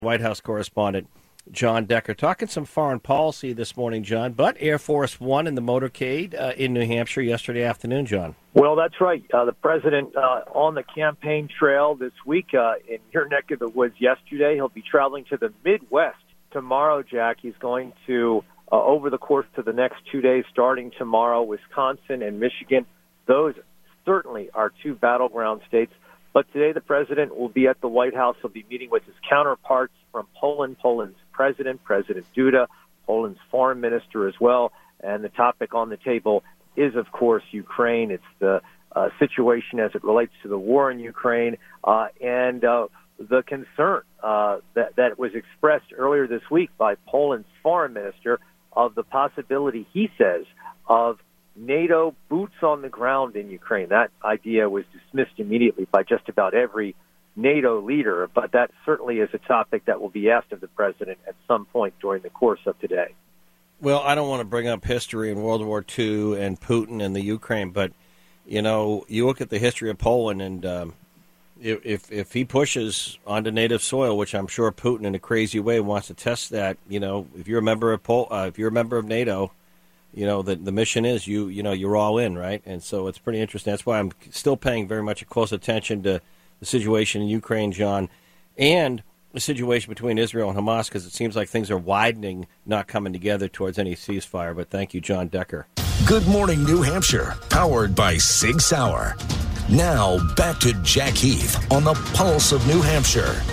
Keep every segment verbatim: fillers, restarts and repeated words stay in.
White House correspondent John Decker, talking some foreign policy this morning, John, but Air Force One in the motorcade uh, in New Hampshire yesterday afternoon, John. Well, that's right. Uh, the president uh, on the campaign trail this week uh, in your neck of the woods yesterday. He'll be traveling to the Midwest tomorrow, Jack. He's going to, uh, over the course of the next two days, starting tomorrow, Wisconsin and Michigan. Those certainly are two battleground states. But today the president will be at the White House. He'll be meeting with his counterparts from Poland, Poland's president, President Duda, Poland's foreign minister as well. And the topic on the table is, of course, Ukraine. It's the uh, situation as it relates to the war in Ukraine uh, and uh, the concern uh, that, that was expressed earlier this week by Poland's foreign minister of the possibility, he says, of NATO boots on the ground in Ukraine. That idea was dismissed immediately by just about every NATO leader, but that certainly is a topic that will be asked of the president at some point during the course of today. Well, I don't want to bring up history in World War Two and Putin and the Ukraine, but, you know, you look at the history of Poland, and um, if if he pushes onto native soil, which I'm sure Putin in a crazy way wants to test that, you know, if you're a member of Pol- uh, if you're a member of NATO, you know, the the mission is you, you know, you're all in, right? And so it's pretty interesting. That's why I'm still paying very much a close attention to the situation in Ukraine, John, and the situation between Israel and Hamas, because it seems like things are widening, not coming together towards any ceasefire. But thank you, John Decker. Good morning, New Hampshire, powered by Sig Sauer. Now back to Jack Heath on the Pulse of New Hampshire.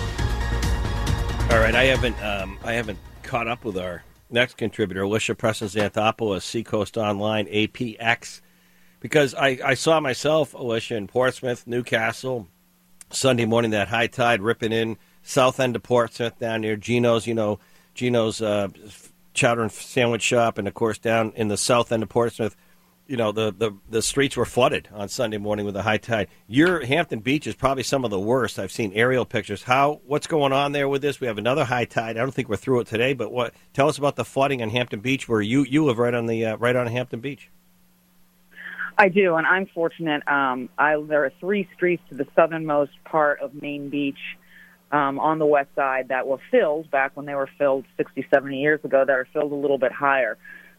All right, I haven't um, I haven't caught up with our next contributor, Alicia Preston-Xanthopoulos, Seacoast Online, A P X, because I, I saw myself, Alicia, in Portsmouth, Newcastle, Sunday morning, that high tide ripping in, south end of Portsmouth, down near Gino's, you know, Gino's uh, chowder and sandwich shop, and, of course, down in the south end of Portsmouth, you know, the, the, the streets were flooded on Sunday morning with the high tide. Your Hampton Beach is probably some of the worst. I've seen aerial pictures. How what's going on there with this? We have another high tide. I don't think we're through it today, but what? Tell us about the flooding on Hampton Beach, where you, you live right on the uh, right on Hampton Beach. I do, and I'm fortunate. Um, I, there are three streets to the southernmost part of Main Beach um, on the west side that were filled back when they were filled sixty, seventy years ago, that are filled a little bit higher.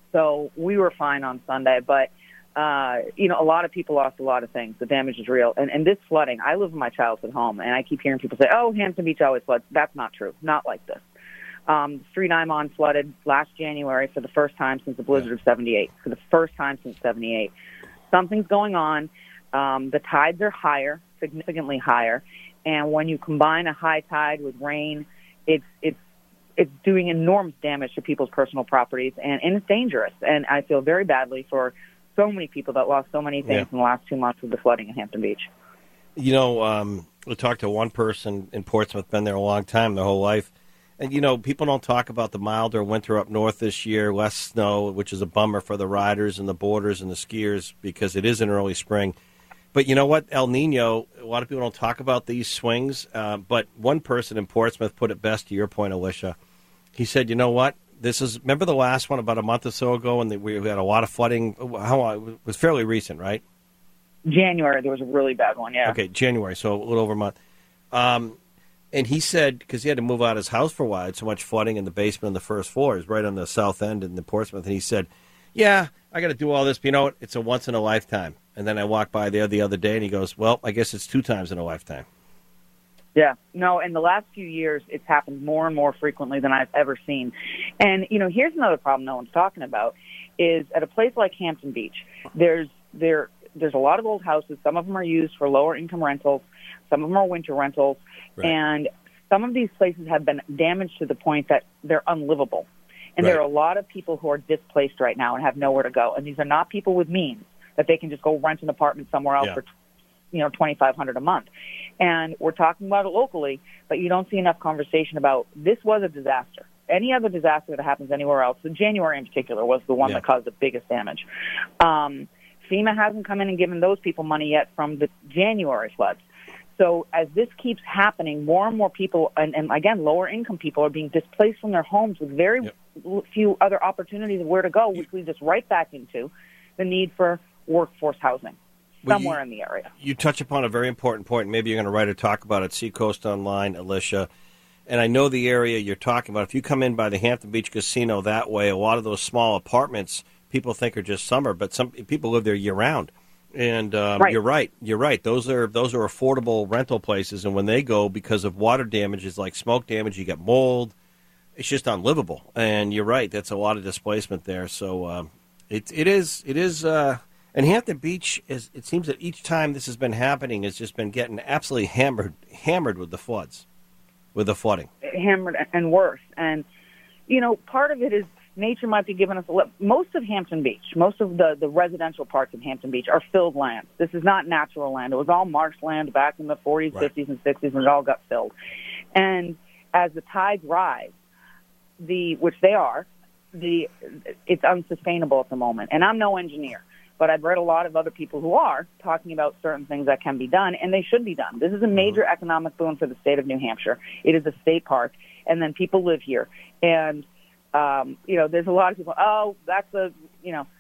So we were fine on Sunday, but Uh, you know, a lot of people lost a lot of things. The damage is real. And, and this flooding, I live in my childhood home, and I keep hearing people say, oh, Hampton Beach always floods. That's not true. Not like this. Um, the street I'm on flooded last January for the first time since the blizzard yeah. of seventy-eight, for the first time since seventy-eight. Something's going on. Um, the tides are higher, significantly higher. And when you combine a high tide with rain, it's it's it's doing enormous damage to people's personal properties, and, and it's dangerous. And I feel very badly for so many people that lost so many things yeah. in the last two months with the flooding in Hampton Beach. You know, um, we talked to one person in Portsmouth, been there a long time, their whole life. And, you know, people don't talk about the milder winter up north this year, less snow, which is a bummer for the riders and the boarders and the skiers because it is an early spring. But you know what? El Nino, a lot of people don't talk about these swings. Uh, but one person in Portsmouth put it best, to your point, Alicia. He said, you know what? This is, remember the last one about a month or so ago, and we had a lot of flooding? How it was fairly recent, right? January, there was a really bad one, yeah. Okay, January, so a little over a month. Um, and he said, because he had to move out of his house for a while, had so much flooding in the basement and the first floor, is right on the south end in the Portsmouth, and he said, yeah, I got to do all this, but you know what? It's a once in a lifetime. And then I walked by there the other day, and he goes, well, I guess it's two times in a lifetime. Yeah, no, in the last few years, it's happened more and more frequently than I've ever seen. And, you know, here's another problem no one's talking about, is at a place like Hampton Beach, there's there there's a lot of old houses. Some of them are used for lower-income rentals. Some of them are winter rentals. Right. And some of these places have been damaged to the point that they're unlivable. And right. there are a lot of people who are displaced right now and have nowhere to go. And these are not people with means that they can just go rent an apartment somewhere else yeah. for you know, twenty-five hundred dollars a month. And we're talking about it locally, but you don't see enough conversation about this was a disaster. Any other disaster that happens anywhere else, the January in particular was the one yeah. that caused the biggest damage. Um, FEMA hasn't come in and given those people money yet from the January floods. So as this keeps happening, more and more people, and, and again, lower-income people are being displaced from their homes with very yep. few other opportunities of where to go, which leads us right back into the need for workforce housing. Somewhere well, you, in the area. You touch upon a very important point. Maybe you're going to write or talk about it. Seacoast Online, Alicia. and I know the area you're talking about. If you come in by the Hampton Beach Casino that way, a lot of those small apartments people think are just summer, but some people live there year round. And um, right. you're right. You're right. Those are those are affordable rental places, and when they go, because of water damages like smoke damage, you get mold. It's just unlivable. And you're right. That's a lot of displacement there. So um, it it is it is. Uh, and Hampton Beach is. It seems that each time this has been happening, it's just been getting absolutely hammered hammered with the floods, with the flooding. Hammered and worse. And you know, part of it is nature might be giving us a li- most of Hampton Beach, most of the, the residential parts of Hampton Beach are filled land. This is not natural land. It was all marshland back in the forties, right. fifties, and sixties, and it all got filled. And as the tides rise, the which they are, the it's unsustainable at the moment. And I'm no engineer, but I've read a lot of other people who are talking about certain things that can be done, and they should be done. This is a major mm-hmm. economic boon for the state of New Hampshire. It is a state park, and then people live here. And Um, you know, there's a lot of people, oh, that's a, you know,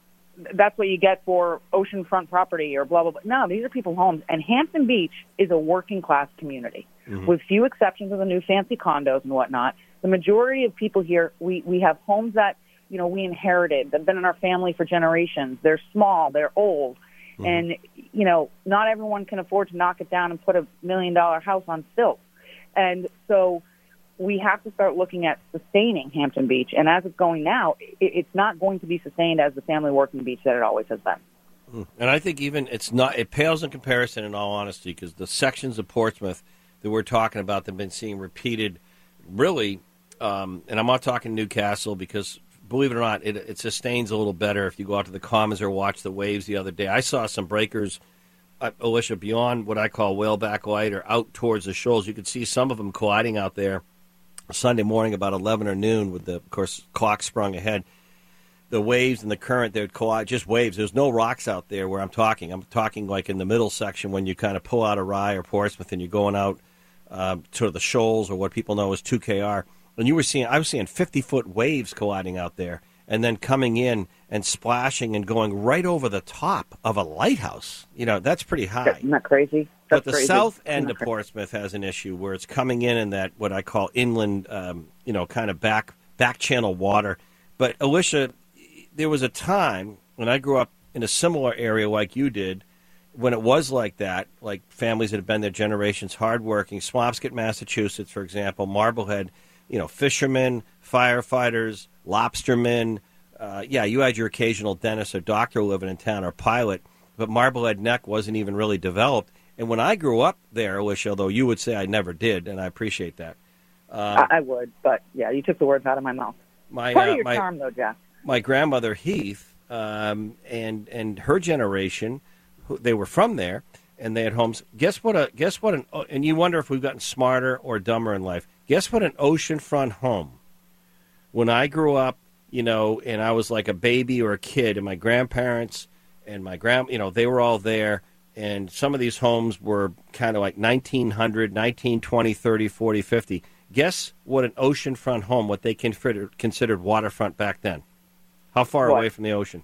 that's what you get for oceanfront property or blah, blah, blah. No, these are people's homes. And Hampton Beach is a working class community. Mm-hmm. With few exceptions of the new fancy condos and whatnot. The majority of people here, we, we have homes that, you know, we inherited, that have been in our family for generations. They're small, they're old. Mm-hmm. And, you know, not everyone can afford to knock it down and put a million dollar house on stilts. And so we have to start looking at sustaining Hampton Beach. And as it's going now, it's not going to be sustained as the family working beach that it always has been. And I think even it's not, it pales in comparison, in all honesty, because the sections of Portsmouth that we're talking about that have been seeing repeated, really, um, and I'm not talking Newcastle because, believe it or not, it, it sustains a little better if you go out to the Commons or watch the waves the other day. I saw some breakers, uh, Alicia, beyond what I call whaleback light or out towards the shoals. You could see some of them colliding out there Sunday morning about eleven or noon with the, of course, clock sprung ahead. The waves and the current, they would collide, just waves. There's no rocks out there where I'm talking. I'm talking like in the middle section when you kind of pull out of Rye or Portsmouth and you're going out uh, to the shoals or what people know as two K R. And you were seeing, I was seeing fifty-foot waves colliding out there and then coming in and splashing and going right over the top of a lighthouse. You know, that's pretty high. Isn't that crazy? That's but the crazy. south end of Portsmouth has an issue where it's coming in in that what I call inland, um, you know, kind of back back channel water. But, Alicia, there was a time when I grew up in a similar area like you did when it was like that, like families that have been there generations, hardworking, Swampscott, Massachusetts, for example, Marblehead, you know, fishermen, firefighters, lobstermen. Uh, yeah, you had your occasional dentist or doctor living in town or pilot, but Marblehead Neck wasn't even really developed. And when I grew up there, Alicia, although you would say I never did, and I appreciate that. Um, I, I would, but, yeah, you took the words out of my mouth. My, Part uh, of your my, charm, though, Jack. My grandmother, Heath, um, and and her generation, who, they were from there, and they had homes. Guess what? A, guess what? An, and you wonder if we've gotten smarter or dumber in life. Guess what an oceanfront home, when I grew up, you know, and I was like a baby or a kid, and my grandparents and my grand, you know, they were all there. And some of these homes were kind of like nineteen hundred, nineteen twenty, thirty, forty, fifty. Guess what an oceanfront home, what they considered, considered waterfront back then. How far what? away from the ocean?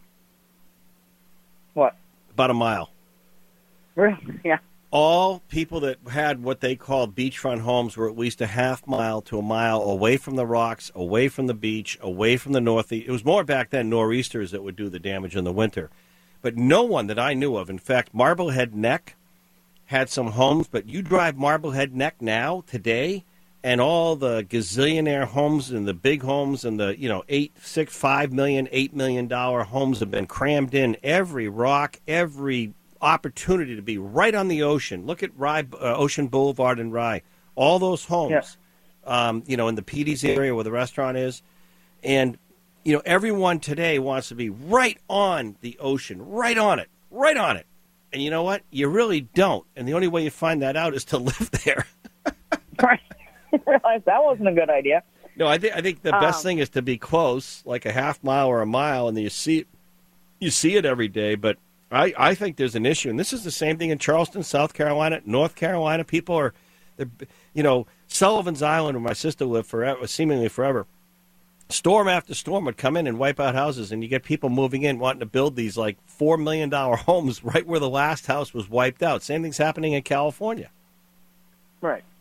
What? About a mile. Really? Yeah. All people that had what they called beachfront homes were at least a half mile to a mile away from the rocks, away from the beach, away from the northeast. It was more back then nor'easters that would do the damage in the winter. But no one that I knew of, in fact, Marblehead Neck had some homes, but you drive Marblehead Neck now, today, and all the gazillionaire homes and the big homes and the, you know, eight, six, five million, eight million dollar homes have been crammed in. Every rock, every opportunity to be right on the ocean. Look at Rye, uh, Ocean Boulevard in Rye. All those homes, yeah. um, you know, in the Petey's area where the restaurant is. And, you know, everyone today wants to be right on the ocean, right on it, right on it. And you know what? You really don't. And the only way you find that out is to live there. Right. I realized that wasn't a good idea. No, I think I think the um, best thing is to be close, like a half mile or a mile, and you see you see it every day. But I, I think there's an issue, and this is the same thing in Charleston, South Carolina, North Carolina. People are, you know, Sullivan's Island, where my sister lived forever, seemingly forever. Storm after storm would come in and wipe out houses, and you get people moving in wanting to build these like four million dollar homes right where the last house was wiped out. Same thing's happening in California. Right.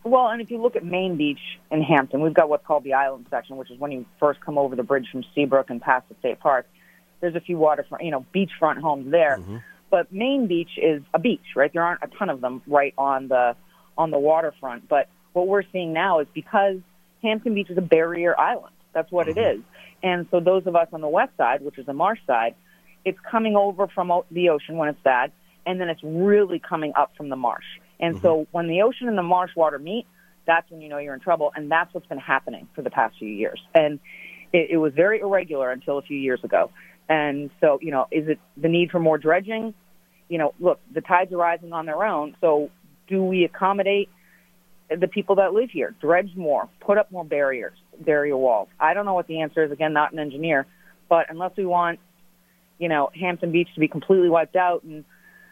Well, and if you look at Main Beach in Hampton, we've got what's called the island section, which is when you first come over the bridge from Seabrook and past the state park. There's a few waterfront, you know, beachfront homes there. Mm-hmm. But Main Beach is a beach, right? There aren't a ton of them right on the on the waterfront. But what we're seeing now is because Hampton Beach is a barrier island. That's what mm-hmm. it is. And so those of us on the west side, which is the marsh side, it's coming over from the ocean when it's bad, and then it's really coming up from the marsh. And mm-hmm. so when the ocean and the marsh water meet, that's when you know you're in trouble, and that's what's been happening for the past few years. And it, it was very irregular until a few years ago. And so, you know, is it the need for more dredging? You know, look, the tides are rising on their own, so do we accommodate the people that live here? Dredge more, put up more barriers, barrier walls. I don't know what the answer is. Again, not an engineer, but unless we want, you know, Hampton Beach to be completely wiped out and,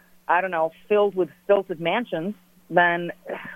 I don't know, filled with stilted mansions, then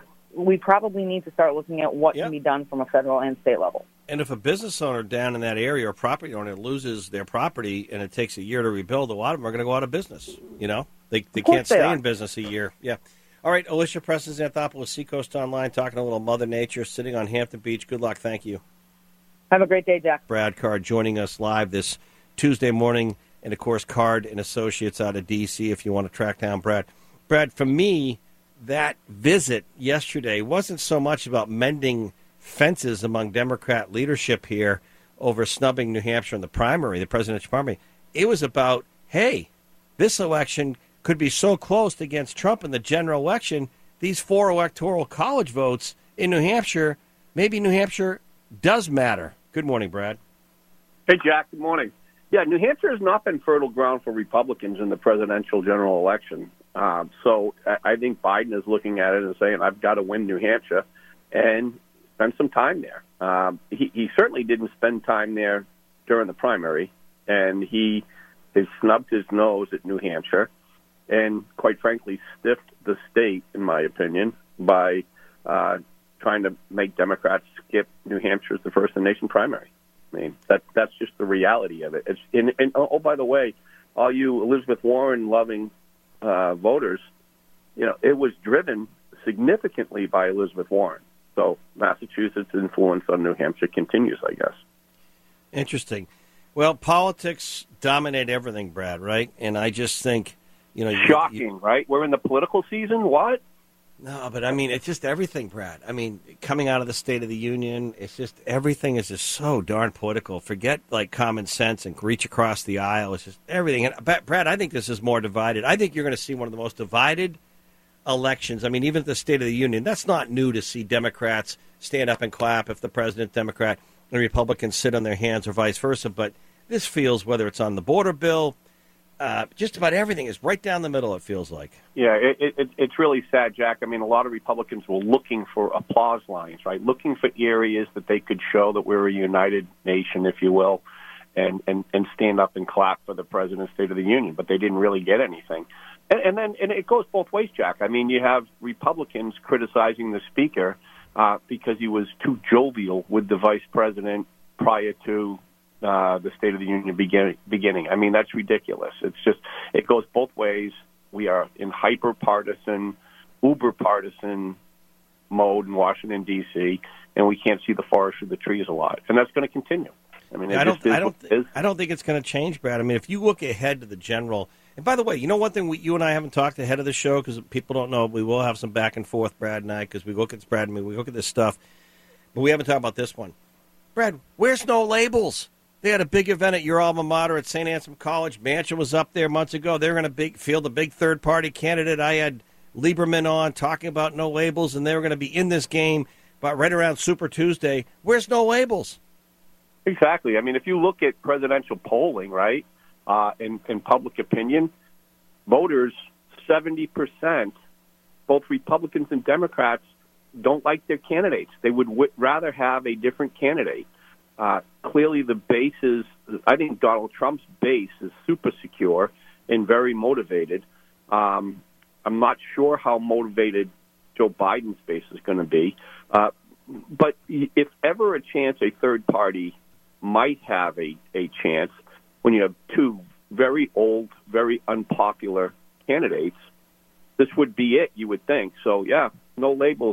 we probably need to start looking at what yep. can be done from a federal and state level. And if a business owner down in that area or property owner loses their property and it takes a year to rebuild, a lot of them are going to go out of business. You know, they they can't stay they in business a year. Yeah. All right, Alicia Preston-Xanthopoulos, Seacoast Online, talking a little Mother Nature, sitting on Hampton Beach. Good luck. Thank you. Have a great day, Jack. Brad Card joining us live this Tuesday morning, and of course, Card and Associates out of D C. If you want to track down Brad. Brad, for me, that visit yesterday wasn't so much about mending fences among Democrat leadership here over snubbing New Hampshire in the primary, the presidential primary. It was about, hey, this election could be so close against Trump in the general election, these four electoral college votes in New Hampshire, maybe New Hampshire does matter. Good morning, Brad. Hey, Jack. Good morning. Yeah, New Hampshire has not been fertile ground for Republicans in the presidential general election. Uh, so I think Biden is looking at it and saying, I've got to win New Hampshire and spend some time there. Um, he, he certainly didn't spend time there during the primary, and he has snubbed his nose at New Hampshire and, quite frankly, stiffed the state, in my opinion, by uh, trying to make Democrats skip New Hampshire as the first-in-the-nation primary. I mean, that that's just the reality of it. It's, and, and oh, by the way, all you Elizabeth Warren-loving uh, voters, you know, it was driven significantly by Elizabeth Warren. So Massachusetts' influence on New Hampshire continues, I guess. Interesting. Well, politics dominate everything, Brad, right? And I just think, you know... Shocking, you, right? We're in the political season? What? No, but I mean, it's just everything, Brad. I mean, coming out of the State of the Union, it's just everything is just so darn political. Forget, like, common sense and reach across the aisle. It's just everything. And, Brad, I think this is more divided. I think you're going to see one of the most divided elections. I mean, even at the State of the Union, that's not new to see Democrats stand up and clap if the president Democrat and Republicans sit on their hands or vice versa. But this feels, whether it's on the border bill, uh, just about everything is right down the middle, it feels like. Yeah, it, it, it's really sad, Jack. I mean, a lot of Republicans were looking for applause lines, right? Looking for areas that they could show that we're a united nation, if you will, and, and, and stand up and clap for the president's State of the Union. But they didn't really get anything. And, and then and it goes both ways, Jack. I mean, you have Republicans criticizing the speaker uh, because he was too jovial with the vice president prior to uh, the State of the Union begin, beginning. I mean, that's ridiculous. It's just, it goes both ways. We are in hyper-partisan, uber-partisan mode in Washington, D C, and we can't see the forest for the trees a lot. And that's going to continue. I mean, it I don't, just is I don't, what it is. I don't think it's going to change, Brad. I mean, if you look ahead to the general, and by the way, you know one thing we, you and I haven't talked ahead of the show because people don't know. We will have some back and forth, Brad and I, because we look at Brad and me, we look at this stuff, but we haven't talked about this one. Brad, where's No Labels? They had a big event at your alma mater at Saint Anselm College. Manchin was up there months ago. They were going to big, field a big third-party candidate. I had Lieberman on talking about No Labels, and they were going to be in this game but right around Super Tuesday. Where's No Labels? Exactly. I mean, if you look at presidential polling, right, uh, in, in public opinion, voters, seventy percent, both Republicans and Democrats, don't like their candidates. They would w- rather have a different candidate. Uh, clearly, the base is, I think Donald Trump's base is super secure and very motivated. Um, I'm not sure how motivated Joe Biden's base is going to be. Uh, but if ever a chance a third party might have a, a chance, when you have two very old, very unpopular candidates, this would be it, you would think. So, yeah, No Labels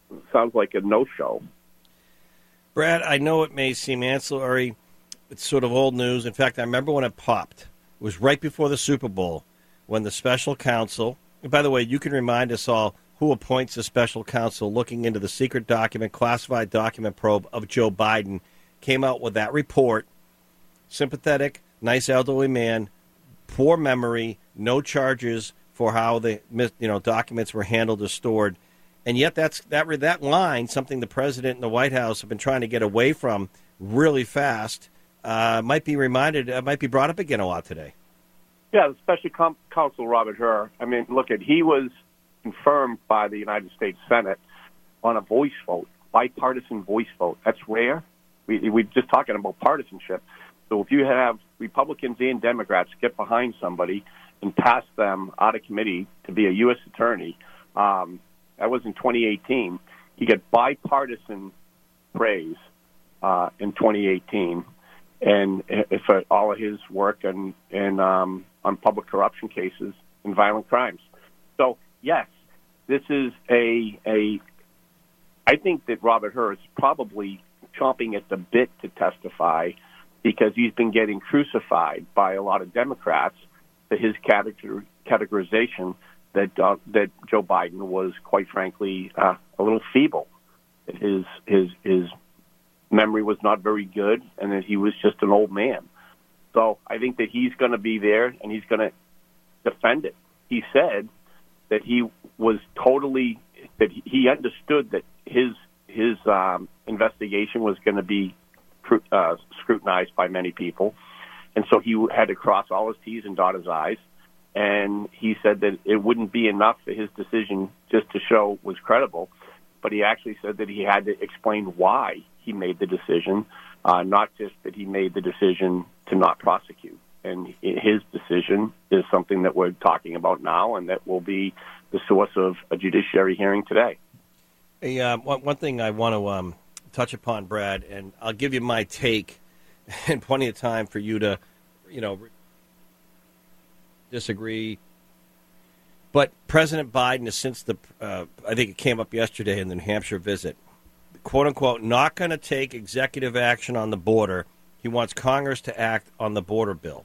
sounds like a no-show. Brad, I know it may seem ancillary. It's sort of old news. In fact, I remember when it popped. It was right before the Super Bowl when the special counsel, and by the way, you can remind us all who appoints the special counsel looking into the secret document, classified document probe of Joe Biden, came out with that report. Sympathetic, nice elderly man, poor memory, no charges for how the you know documents were handled or stored. And yet that's that that line, something the president and the White House have been trying to get away from really fast, uh, might be reminded, uh, might be brought up again a lot today. Yeah, the special com- counsel, Robert Hur, I mean, look, at he was confirmed by the United States Senate on a voice vote, bipartisan voice vote. That's rare. We, we're just talking about partisanship. So if you have Republicans and Democrats get behind somebody and pass them out of committee to be a U S attorney, um, that was in twenty eighteen. He got bipartisan praise uh, in twenty eighteen, and for all of his work and and um, on public corruption cases and violent crimes. So yes, this is a a. I think that Robert Hur is probably chomping at the bit to testify because he's been getting crucified by a lot of Democrats for his categor- categorization that uh, that Joe Biden was, quite frankly, uh, a little feeble. His his his memory was not very good, and that he was just an old man. So I think that he's going to be there, and he's going to defend it. He said that he was totally that he understood that his his um, investigation was going to be uh, scrutinized by many people, and so he had to cross all his T's and dot his I's. And he said that it wouldn't be enough for his decision just to show was credible, but he actually said that he had to explain why he made the decision, uh, not just that he made the decision to not prosecute. And his decision is something that we're talking about now, and that will be the source of a judiciary hearing today. Hey, uh, one, one thing I want to um, touch upon, Brad, and I'll give you my take, and plenty of time for you to, you know, disagree. But President Biden has since the, uh, I think it came up yesterday in the New Hampshire visit, quote unquote, not going to take executive action on the border. He wants Congress to act on the border bill.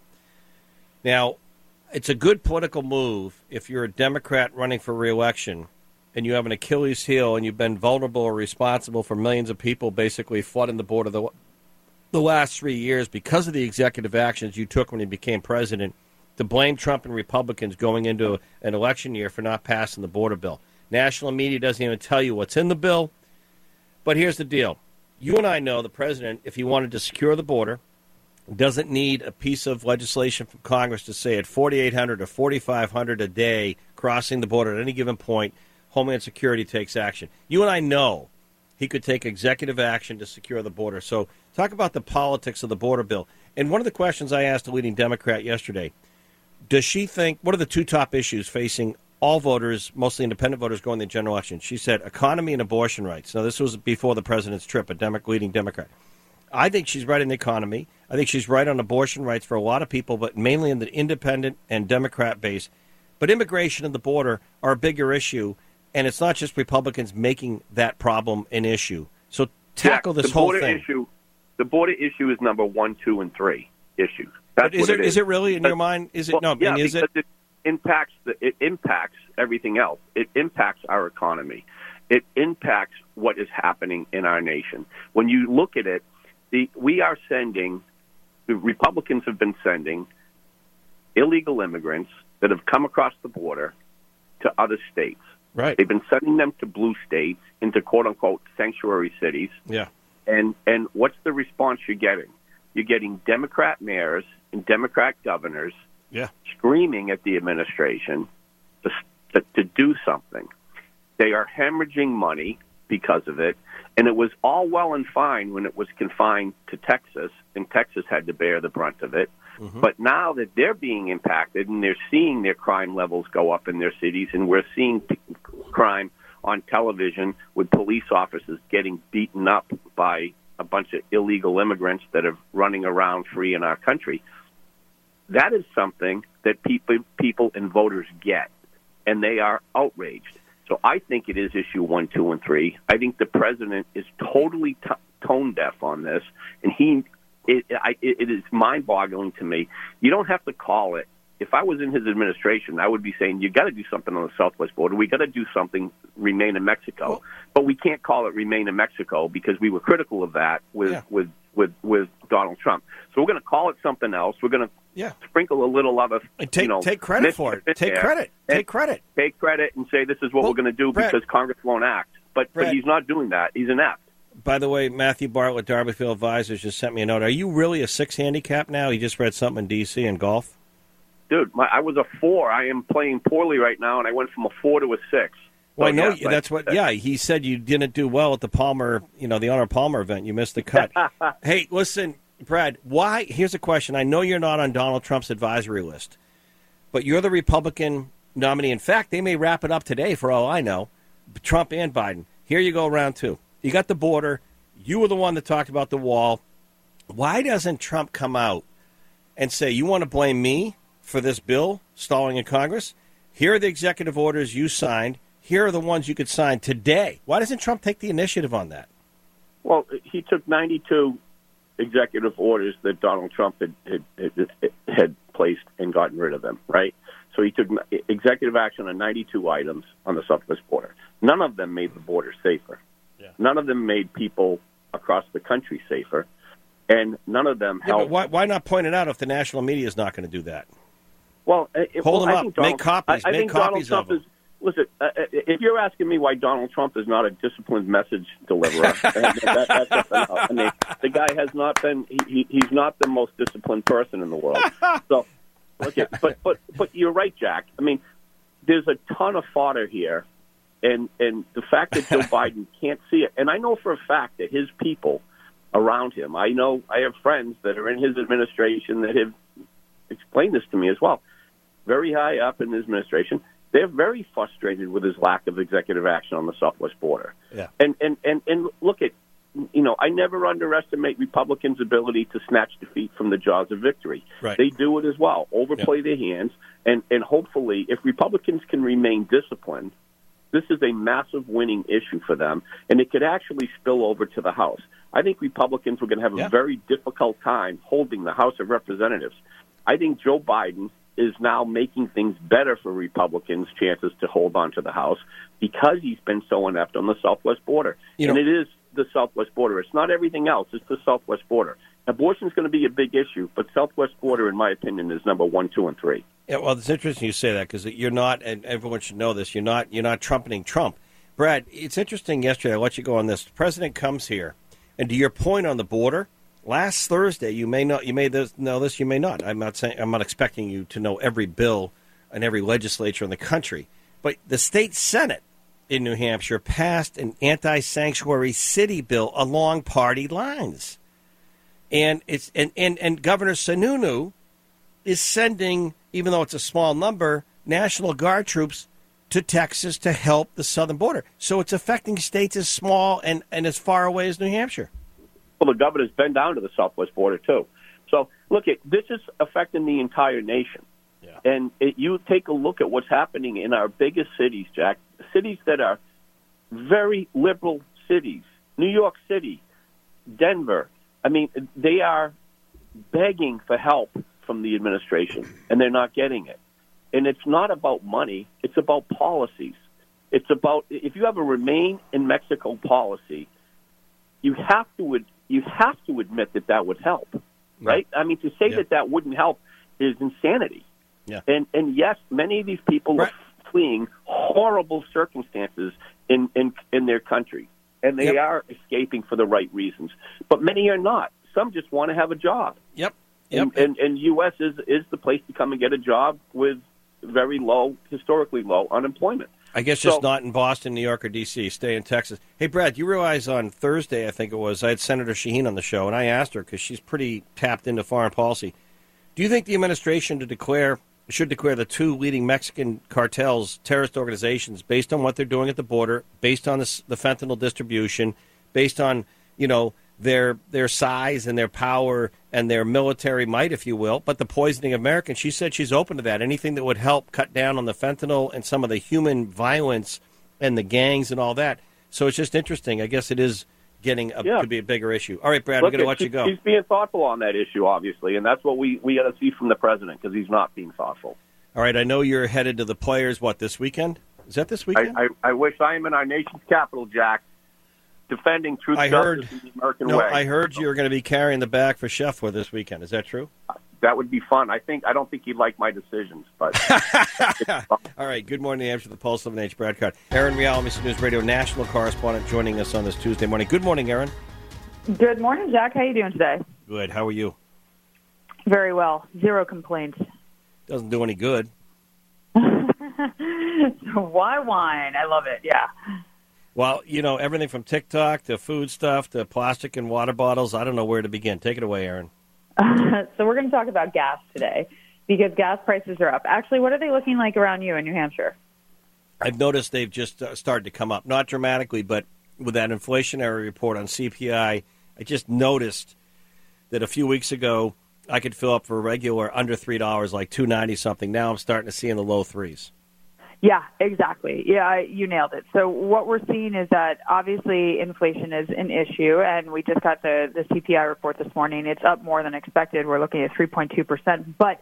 Now, it's a good political move if you're a Democrat running for re-election and you have an Achilles heel and you've been vulnerable or responsible for millions of people basically flooding the border the, the last three years because of the executive actions you took when you became president, to blame Trump and Republicans going into an election year for not passing the border bill. National media doesn't even tell you what's in the bill. But here's the deal. You and I know the president, if he wanted to secure the border, doesn't need a piece of legislation from Congress to say at forty-eight hundred or forty-five hundred a day crossing the border at any given point, Homeland Security takes action. You and I know he could take executive action to secure the border. So talk about the politics of the border bill. And one of the questions I asked a leading Democrat yesterday, does she think, what are the two top issues facing all voters, mostly independent voters, going to the general election? She said economy and abortion rights. Now, this was before the president's trip, a Demo- leading Democrat. I think she's right in the economy. I think she's right on abortion rights for a lot of people, but mainly in the independent and Democrat base. But immigration and the border are a bigger issue, and it's not just Republicans making that problem an issue. So tackle yeah, this whole thing. Issue, the border issue is number one, two, and three issues. That's is what it, it is is. it really in but, your mind? Is it well, no? Yeah, I mean, is because it? it impacts the, it impacts everything else. It impacts our economy. It impacts what is happening in our nation. When you look at it, the we are sending. The Republicans have been sending illegal immigrants that have come across the border to other states. Right. They've been sending them to blue states, into quote unquote sanctuary cities. Yeah. And and what's the response you're getting? You're getting Democrat mayors and Democrat governors yeah. screaming at the administration to, to, to do something. They are hemorrhaging money because of it, and it was all well and fine when it was confined to Texas, and Texas had to bear the brunt of it. Mm-hmm. But now that they're being impacted and they're seeing their crime levels go up in their cities, and we're seeing p- crime on television with police officers getting beaten up by a bunch of illegal immigrants that are running around free in our country, that is something that people, people and voters get, and they are outraged. So I think it is issue one, two, and three. I think the president is totally t- tone deaf on this, and he it, I, it is mind-boggling to me. You don't have to call it. If I was in his administration, I would be saying, you got to do something on the southwest border. We got to do something, remain in Mexico. Well, but we can't call it remain in Mexico because we were critical of that with, yeah. with, with, with Donald Trump. So we're going to call it something else. We're going to yeah. sprinkle a little other, and take, you know, take credit for it. Take credit. Take credit. Take credit and say this is what well, we're going to do Brett, because Congress won't act. But, Brett, but he's not doing that. He's inept. By the way, Matthew Bartlett, Darbyfield Advisors, just sent me a note. Are you really a six handicap now? He just read something in D C in golf. Dude, my, I was a four. I am playing poorly right now, and I went from a four to a six. Well, so, I know yeah, that's what. Yeah, he said you didn't do well at the Palmer, you know, the Honor Palmer event. You missed the cut. Hey, listen, Brad. Why? Here's a question. I know you're not on Donald Trump's advisory list, but you're the Republican nominee. In fact, they may wrap it up today, for all I know. Trump and Biden. Here you go, round two. You got the border. You were the one that talked about the wall. Why doesn't Trump come out and say, you want to blame me for this bill stalling in Congress? Here are the executive orders you signed. Here are the ones you could sign today. Why doesn't Trump take the initiative on that? Well, he took ninety-two executive orders that Donald Trump had, had, had, had placed and gotten rid of them, right? So he took executive action on ninety-two items on the southwest border. None of them made the border safer. Yeah. None of them made people across the country safer. And none of them yeah, helped. But why, why not point it out if the national media is not going to do that? Well, it, Hold well, them I up. think Donald, Make copies. I, I Make think copies Donald of Trump them. is. Listen, uh, if you're asking me why Donald Trump is not a disciplined message deliverer, that, that, that's enough. I mean, the guy has not been. He, he's not the most disciplined person in the world. So, okay, but but but you're right, Jack. I mean, there's a ton of fodder here, and and the fact that Joe Biden can't see it, and I know for a fact that his people around him. I know I have friends that are in his administration that have explained this to me as well. Very high up in his administration. They're very frustrated with his lack of executive action on the southwest border. Yeah. And, and, and, and look at, you know, I never underestimate Republicans' ability to snatch defeat from the jaws of victory. Right. They do it as well, overplay yeah. their hands, and, and hopefully if Republicans can remain disciplined, this is a massive winning issue for them, and it could actually spill over to the House. I think Republicans are going to have yeah. a very difficult time holding the House of Representatives. I think Joe Biden is now making things better for Republicans' chances to hold on to the House because he's been so inept on the southwest border. You and know, it is the southwest border. It's not everything else. It's the southwest border. Abortion is going to be a big issue, but southwest border, in my opinion, is number one, two, and three. Yeah, well, it's interesting you say that because you're not, and everyone should know this, you're not you're not trumpeting Trump. Brad, it's interesting yesterday, I'll let you go on this. The president comes here, and to your point on the border, last Thursday, you may not, you may know this, you may not. I'm not saying, I'm not expecting you to know every bill and every legislature in the country, but the state Senate in New Hampshire passed an anti-sanctuary city bill along party lines, and it's and and, and Governor Sununu is sending, even though it's a small number, National Guard troops to Texas to help the southern border. So it's affecting states as small and, and as far away as New Hampshire. Well, the governor's been down to the southwest border, too. So, look, it, this is affecting the entire nation. Yeah. And it, you take a look at what's happening in our biggest cities, Jack, cities that are very liberal cities, New York City, Denver. I mean, they are begging for help from the administration, and they're not getting it. And it's not about money. It's about policies. It's about, if you have a Remain in Mexico policy, you have to you have to admit that that would help, right? Yeah. I mean, to say yeah. that that wouldn't help is insanity. Yeah. And and yes, many of these people right. are fleeing horrible circumstances in, in, in their country, and they yep. are escaping for the right reasons. But many are not. Some just want to have a job. Yep. Yep. And, and, and U S is, is the place to come and get a job with very low, historically low unemployment. I guess so, just not in Boston, New York, or D C Stay in Texas. Hey, Brad, you realize on Thursday, I think it was, I had Senator Shaheen on the show, and I asked her, because she's pretty tapped into foreign policy, do you think the administration to declare should declare the two leading Mexican cartels terrorist organizations based on what they're doing at the border, based on the, the fentanyl distribution, based on, you know, their their size and their power and their military might, if you will, but the poisoning of Americans? She said she's open to that. Anything that would help cut down on the fentanyl and some of the human violence and the gangs and all that. So it's just interesting. I guess it is getting a, yeah. could be a bigger issue. All right, Brad, Look, we're going to let he, you go. He's being thoughtful on that issue, obviously, and that's what we, we got to see from the president because he's not being thoughtful. All right, I know you're headed to the Players, what, this weekend? Is that this weekend? I, I, I wish I am in our nation's capital, Jack, defending truth, I justice, heard, and the American no, way. I heard you were going to be carrying the bag for Scheffler this weekend. Is that true? That would be fun. I think I don't think he'd like my decisions, but all right. Good morning, New Hampshire. The Pulse of an H. Brad Card. Aaron Real, N B C News Radio national correspondent, joining us on this Tuesday morning. Good morning, Aaron. Good morning, Jack. How are you doing today? Good. How are you? Very well. Zero complaints. Doesn't do any good. Why wine? I love it. Yeah. Well, you know, everything from TikTok to food stuff to plastic and water bottles. I don't know where to begin. Take it away, Aaron. Uh, so we're going to talk about gas today because gas prices are up. Actually, what are they looking like around you in New Hampshire? I've noticed they've just uh, started to come up. Not dramatically, but with that inflationary report on C P I, I just noticed that a few weeks ago I could fill up for a regular under three dollars, like two ninety something. Now I'm starting to see in the low threes. Yeah, exactly. Yeah, you nailed it. So what we're seeing is that obviously inflation is an issue, and we just got the, the C P I report this morning. It's up more than expected. We're looking at three point two percent. But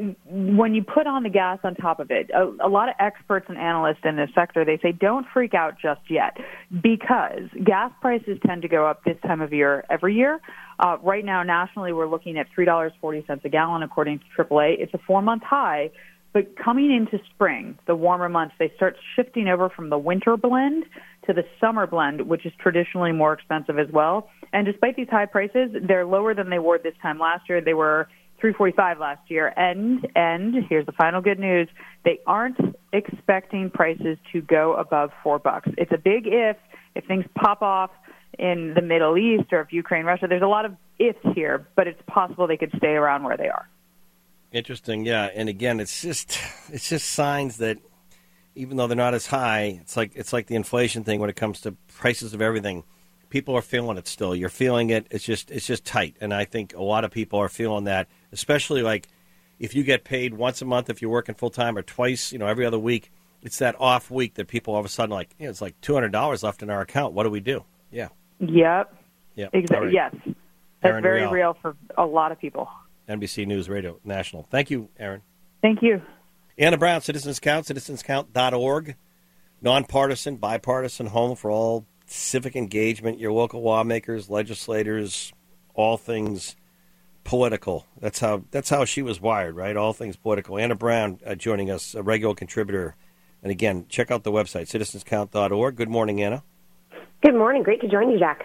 when you put on the gas on top of it, a, a lot of experts and analysts in this sector, they say don't freak out just yet because gas prices tend to go up this time of year every year. Uh, right now, nationally, we're looking at three dollars and forty cents a gallon, according to triple A. It's a four-month high. But coming into spring, the warmer months, they start shifting over from the winter blend to the summer blend, which is traditionally more expensive as well. And despite these high prices, they're lower than they were this time last year. They were three forty-five last year. And, and here's the final good news, they aren't expecting prices to go above four bucks. It's a big if. If things pop off in the Middle East or if Ukraine, Russia, there's a lot of ifs here, but it's possible they could stay around where they are. Interesting, yeah. And again, it's just it's just signs that even though they're not as high, it's like it's like the inflation thing when it comes to prices of everything. People are feeling it still. You're feeling it. It's just it's just tight, and I think a lot of people are feeling that. Especially like if you get paid once a month, if you're working full time, or twice, you know, every other week. It's that off week that people all of a sudden like, you know, it's like two hundred dollars left in our account. What do we do? Yeah. Yep. Yeah. Exactly. Right. Yes. That's Aaron very Real. real for a lot of people. N B C News Radio National. Thank you, Aaron. Thank you. Anna Brown, Citizens Count, citizens count dot org. Nonpartisan, bipartisan home for all civic engagement, your local lawmakers, legislators, all things political. That's how that's how she was wired, right? All things political. Anna Brown uh, joining us, a regular contributor. And again, check out the website, citizens count dot org. Good morning, Anna. Good morning. Great to join you, Jack.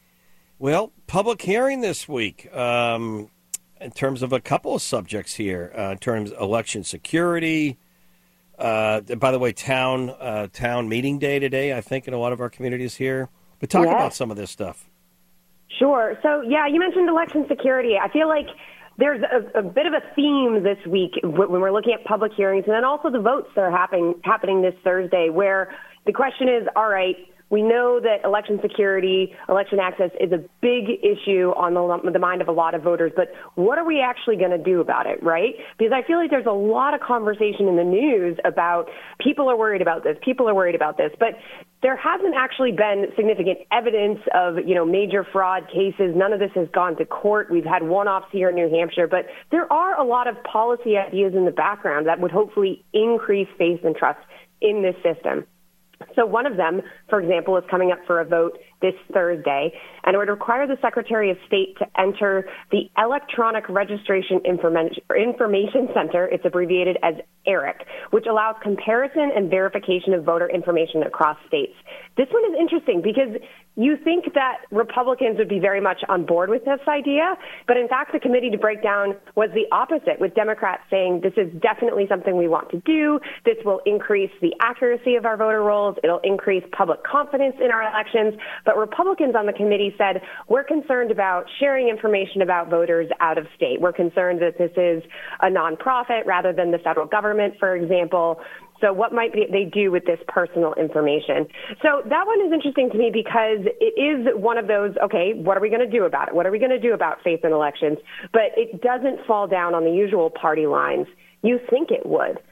Well, public hearing this week. Um, in terms of a couple of subjects here, uh, in terms of election security. Uh, by the way, town uh, town meeting day today, I think, in a lot of our communities here. But talk yes. about some of this stuff. Sure. So, yeah, you mentioned election security. I feel like there's a, a bit of a theme this week when we're looking at public hearings, and then also the votes that are happening, happening this Thursday, where the question is, all right, we know that election security, election access is a big issue on the, the mind of a lot of voters, but what are we actually going to do about it, right? Because I feel like there's a lot of conversation in the news about people are worried about this, people are worried about this, but there hasn't actually been significant evidence of, you know, major fraud cases. None of this has gone to court. We've had one-offs here in New Hampshire, but there are a lot of policy ideas in the background that would hopefully increase faith and trust in this system. So one of them, for example, is coming up for a vote this Thursday, and it would require the Secretary of State to enter the Electronic Registration Information Center, it's abbreviated as ERIC, which allows comparison and verification of voter information across states. This one is interesting because you think that Republicans would be very much on board with this idea, but in fact the committee to break down was the opposite, with Democrats saying this is definitely something we want to do, this will increase the accuracy of our voter rolls, it'll increase public confidence in our elections, but Republicans on the committee said, we're concerned about sharing information about voters out of state. We're concerned that this is a nonprofit rather than the federal government, for example. So what might they do with this personal information? So that one is interesting to me because it is one of those, okay, what are we going to do about it? What are we going to do about faith in elections? But it doesn't fall down on the usual party lines. You think it would.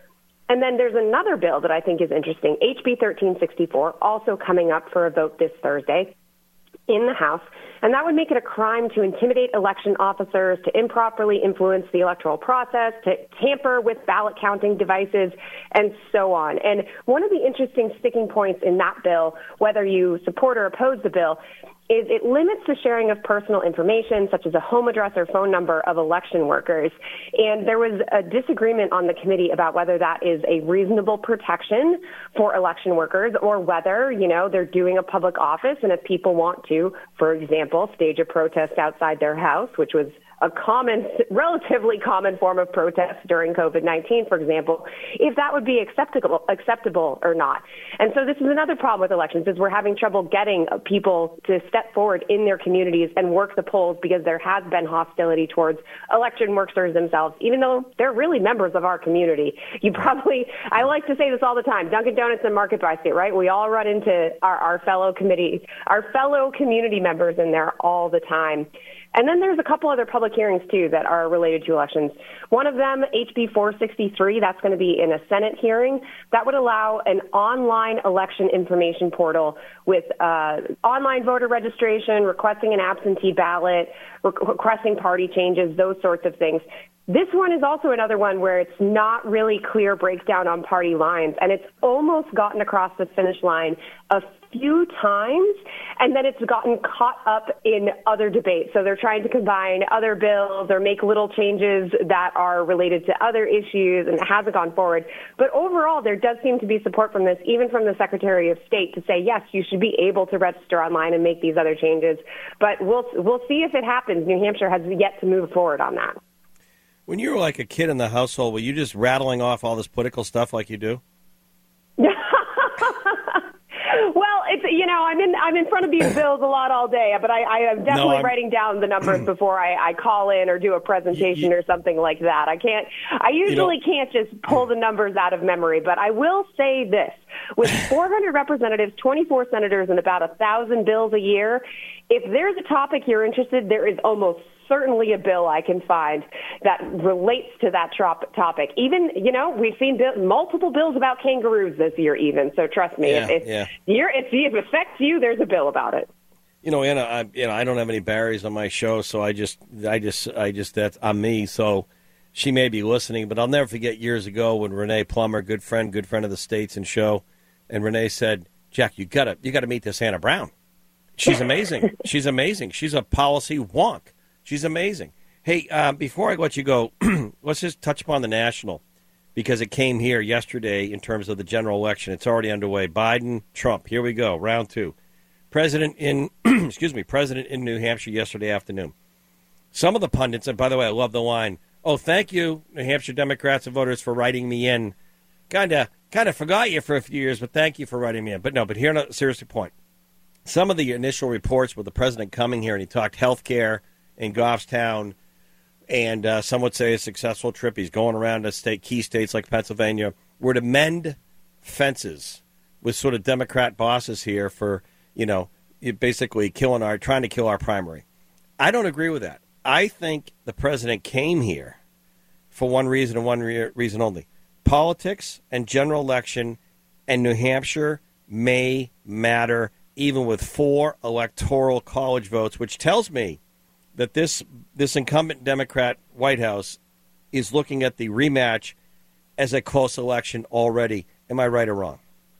And then there's another bill that I think is interesting, H B thirteen sixty-four, also coming up for a vote this Thursday in the House, and that would make it a crime to intimidate election officers, to improperly influence the electoral process, to tamper with ballot counting devices, and so on. And one of the interesting sticking points in that bill, whether you support or oppose the bill, is it limits the sharing of personal information, such as a home address or phone number of election workers. And there was a disagreement on the committee about whether that is a reasonable protection for election workers or whether, you know, they're doing a public office. And if people want to, for example, stage a protest outside their house, which was a common, relatively common form of protest during COVID nineteen, for example, if that would be acceptable, acceptable or not. And so this is another problem with elections, is we're having trouble getting people to step forward in their communities and work the polls because there has been hostility towards election workers themselves, even though they're really members of our community. You probably, I like to say this all the time, Dunkin' Donuts and Market Basket, right? We all run into our, our fellow committee, our fellow community members in there all the time. And then there's a couple other public hearings, too, that are related to elections. One of them, H B four sixty-three, that's going to be in a Senate hearing. That would allow an online election information portal with uh, online voter registration, requesting an absentee ballot, re- requesting party changes, those sorts of things. This one is also another one where it's not really clear breakdown on party lines, and it's almost gotten across the finish line a few times, and then it's gotten caught up in other debates. So they're trying to combine other bills or make little changes that are related to other issues, and it hasn't gone forward. But overall, there does seem to be support from this, even from the Secretary of State, to say, yes, you should be able to register online and make these other changes. But we'll we'll see if it happens. New Hampshire has yet to move forward on that. When you were like a kid in the household, were you just rattling off all this political stuff like you do? Well, it's, you know, I'm in I'm in front of these bills a lot all day, but I, I am definitely no, writing down the numbers before I, I call in or do a presentation you, or something like that. I can't. I usually you know, can't just pull the numbers out of memory, but I will say this: with four hundred representatives, twenty-four senators, and about a thousand bills a year, if there's a topic you're interested, there is almost certainly a bill I can find that relates to that trop- topic. Even, you know, we've seen bill- multiple bills about kangaroos this year even. So trust me, yeah, if, if, yeah. you're, if it affects you, there's a bill about it. You know, Anna, I, you know, I don't have any Barrys on my show, so I just, I just, I just, that's I'm me. So she may be listening, but I'll never forget years ago when Renee Plummer, good friend, good friend of the States and show, and Renee said, Jack, you gotta, you gotta meet this Anna Brown. She's amazing. She's amazing. She's a policy wonk. She's amazing. Hey, uh, before I let you go, let's just touch upon the national, because it came here yesterday in terms of the general election. It's already underway. Biden, Trump. Here we go. Round two. President in, excuse me, President in New Hampshire yesterday afternoon. Some of the pundits, and by the way, I love the line, oh, thank you, New Hampshire Democrats and voters, for writing me in. Kind of kind of forgot you for a few years, but thank you for writing me in. But no, but here, no, seriously point. Some of the initial reports with the president coming here, and he talked health care in Goffstown, and uh, some would say a successful trip. He's going around to state, key states like Pennsylvania, were to mend fences with sort of Democrat bosses here for, you know, basically killing our, trying to kill our primary. I don't agree with that. I think the president came here for one reason and one re- reason only. Politics and general election, and New Hampshire may matter even with four electoral college votes, which tells me that this this incumbent Democrat White House is looking at the rematch as a close election already. Am I right or wrong?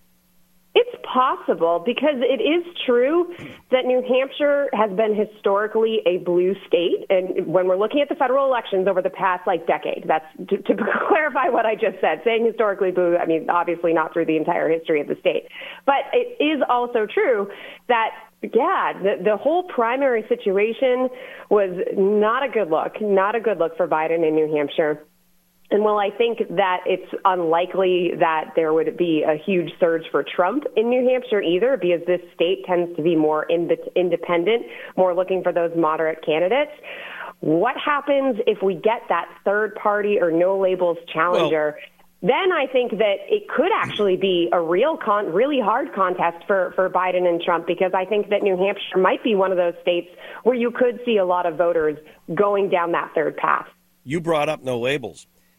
It's possible, because it is true that New Hampshire has been historically a blue state. And when we're looking at the federal elections over the past, like, decade, that's to, to clarify what I just said. Saying historically blue, I mean, obviously not through the entire history of the state. But it is also true that, yeah, the, the whole primary situation was not a good look, not a good look for Biden in New Hampshire. And while I think that it's unlikely that there would be a huge surge for Trump in New Hampshire either, because this state tends to be more in- independent, more looking for those moderate candidates, what happens if we get that third party or no labels challenger? Well, then I think that it could actually be a real, con- really hard contest for, for Biden and Trump, because I think that New Hampshire might be one of those states where you could see a lot of voters going down that third path. You brought up no labels.